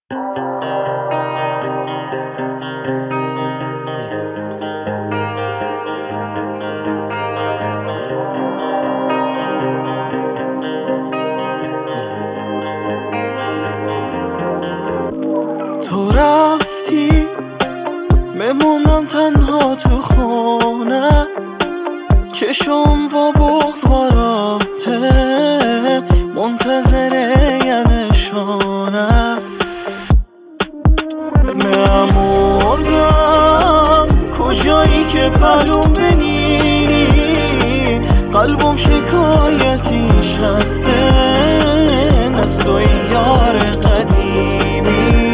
تو رفتی بمونم تنها تو خونه، چشم و بغض باراته منتظره یه نشونه. مردم کجایی که پلوم بنیری، قلبم شکایتیش هسته از تو یار قدیمی.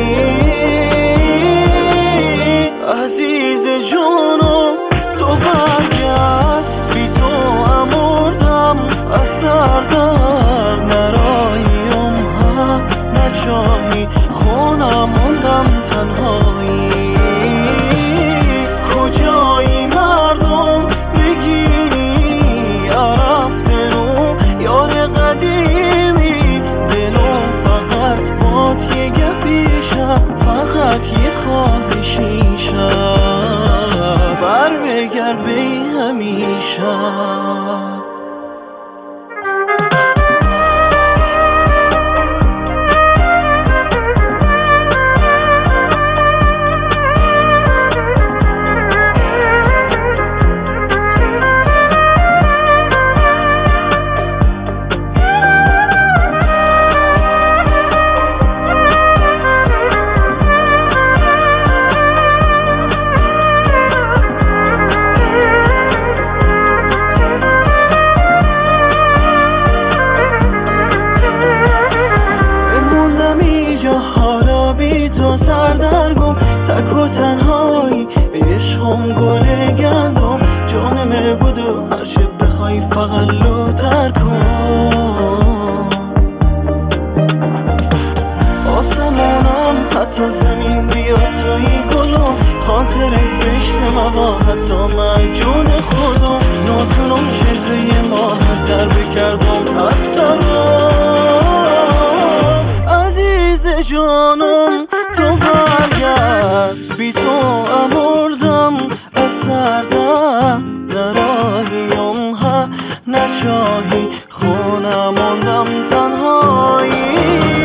عزیز جانم تو برگرد، بی تو مردم از سردر نرایم ها نچاهی خونم موندم تنهایی. کجایی مردم بگیری رفته رو یار قدیمی، دلم فقط بات یه گپیشم، فقط یه خواهشیشم، بر بگرد بی همیشه. حالا بی تو سردرگم، تک و تنهایی عشقم گل گندم، جانمه بودو هرچه بخوای فقط لوتر کن. آسمانم حتی زمین بیاد توی گلم، خاطره بشتم و حتی مجون خودم، ناتونم چهره ماه در بکردم از سرم. عزیز جانم تو برگرد، بی تو مردم از سردر نراهیم ها نچاهی خونم موندم تنهایی.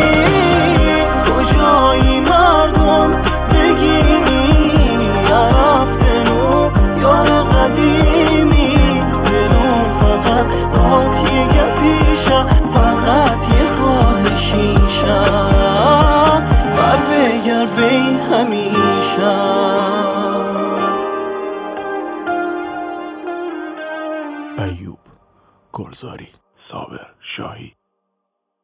کجایی مردم بگیری رفته رو یار قدیمی، دلم فقط بات یه گپیشه، فقط یه خواهشیشه، بر بگرد بی همیشه. ایوب گلزاری، صابر شاهی.